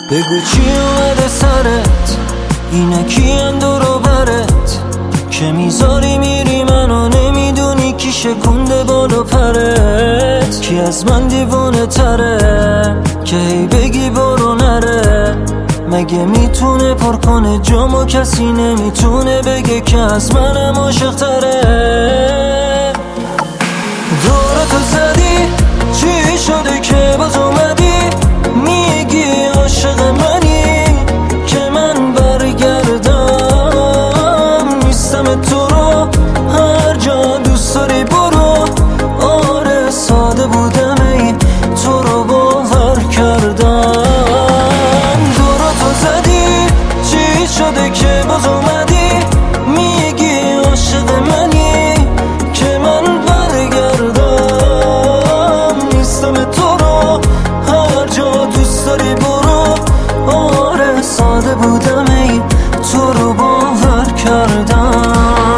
بگو چی اومده سرت، اینه کیم دورو برت که میذاری میری منو نمیدونی کی شکونده بالو پرت. کی از من دیوانه تره که هی بگی برو نره، مگه میتونه پر کنه جامو کسی نمیتونه بگه که از منم عاشق تره. دورتو زدی چی شده که باز اومدی میگی عاشق منی که من برگردم نیستم تو رو هر جا دوست داری برو. آره ساده بودم ای تو رو باور کردم. دورتو زدی چی شده که باز اومدی میگی عاشق منی که من برگردم نیستم تو رو هر جا دوست داری برو. آره ساده بودم ای تو رو باور کردم.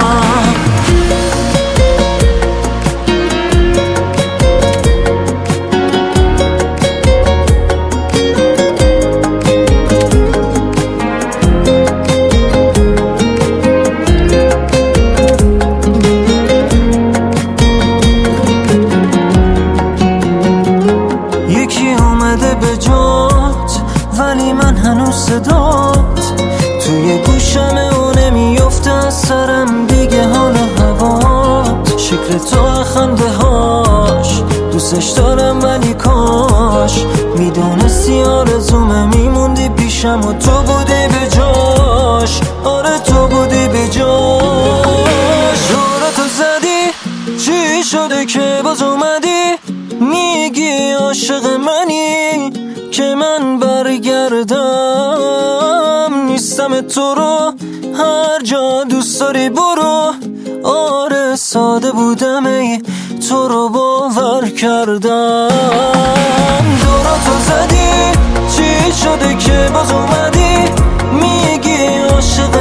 یکی اومده به جات ولی من هنوز صدات توی گوشمه و نمیفته از سرم دیگه حال هوات. شکل تو خنده هاش دوستش دارم ولی کاش میدونستی آرزومه میموندی پیشم و تو بودی به جاش. آره تو بودی به جاش. دورتو زدی چی شده که باز اومدی میگی عاشق منی که من برگردم نیستم تو رو هر جا دوست داری برو. آره ساده بودم ای تو رو باور کردم. دورتو زدی چی شده که باز اومدی میگی عاشق